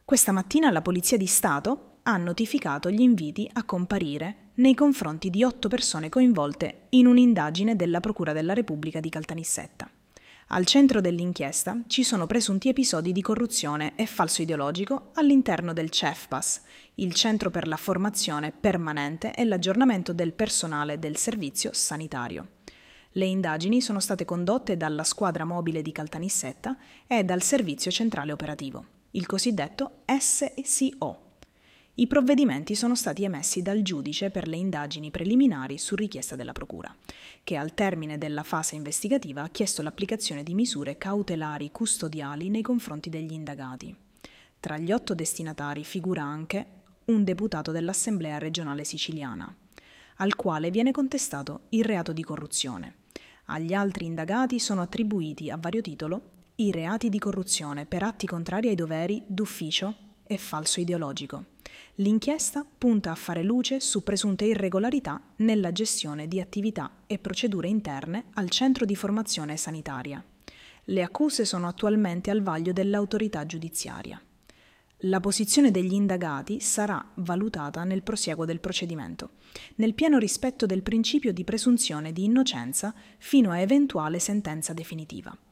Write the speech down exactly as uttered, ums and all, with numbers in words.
Questa mattina la Polizia di Stato ha notificato gli inviti a comparire nei confronti di otto persone coinvolte in un'indagine della Procura della Repubblica di Caltanissetta. Al centro dell'inchiesta ci sono presunti episodi di corruzione e falso ideologico all'interno del CEFPAS, il Centro per la Formazione Permanente e l'Aggiornamento del Personale del Servizio Sanitario. Le indagini sono state condotte dalla Squadra Mobile di Caltanissetta e dal Servizio Centrale Operativo, il cosiddetto S C O. I provvedimenti sono stati emessi dal giudice per le indagini preliminari su richiesta della Procura, che al termine della fase investigativa ha chiesto l'applicazione di misure cautelari custodiali nei confronti degli indagati. Tra gli otto destinatari figura anche un deputato dell'Assemblea regionale siciliana, al quale viene contestato il reato di corruzione. Agli altri indagati sono attribuiti a vario titolo i reati di corruzione per atti contrari ai doveri d'ufficio e falso ideologico. L'inchiesta punta a fare luce su presunte irregolarità nella gestione di attività e procedure interne al centro di formazione sanitaria. Le accuse sono attualmente al vaglio dell'autorità giudiziaria. La posizione degli indagati sarà valutata nel prosieguo del procedimento, nel pieno rispetto del principio di presunzione di innocenza fino a eventuale sentenza definitiva.